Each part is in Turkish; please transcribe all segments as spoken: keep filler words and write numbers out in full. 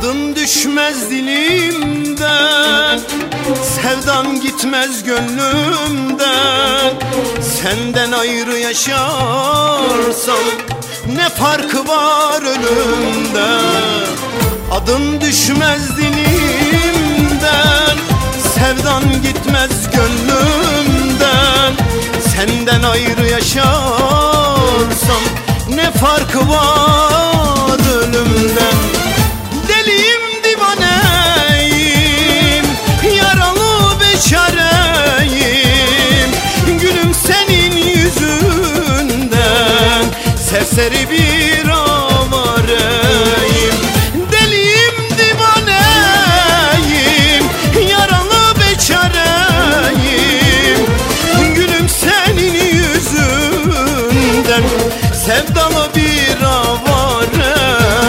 Adın düşmez dilimden, sevdan gitmez gönlümden. Senden ayrı yaşarsam ne farkı var ölümden? Adın düşmez dilimden, sevdan gitmez gönlümden. Senden ayrı yaşarsam ne farkı var ölümden? Deliyim, divaneyim, yaralı beçareyim. Gülüm senin yüzünden, serseri bir avareyim. Deliyim, divaneyim, yaralı beçareyim. Gülüm senin yüzünden, sevdalı bir avareyim.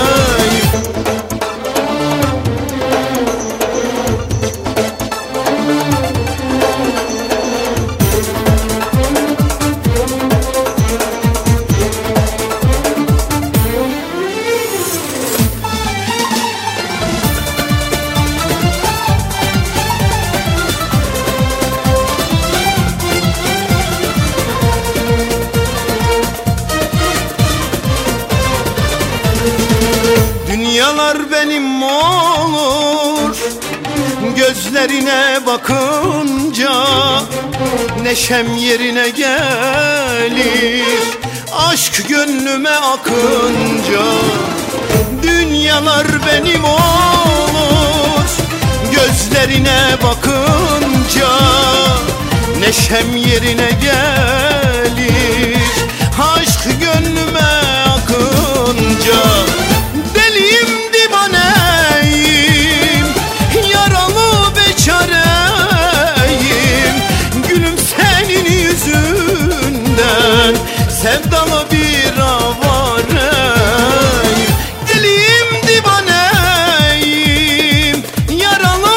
Dünyalar benim olur gözlerine bakınca. Neşem yerine gelir aşk gönlüme akınca. Dünyalar benim olur gözlerine bakınca. Neşem yerine gelir aşk gönlüme akınca. Deliyim, divaneyim, yaralı beçareyim. Gülüm senin yüzünden, sevdalı bir avareyim. Deliyim, divaneyim, yaralı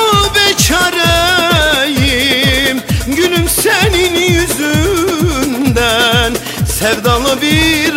beçareyim. Gülüm senin yüzünden, sevdalı bir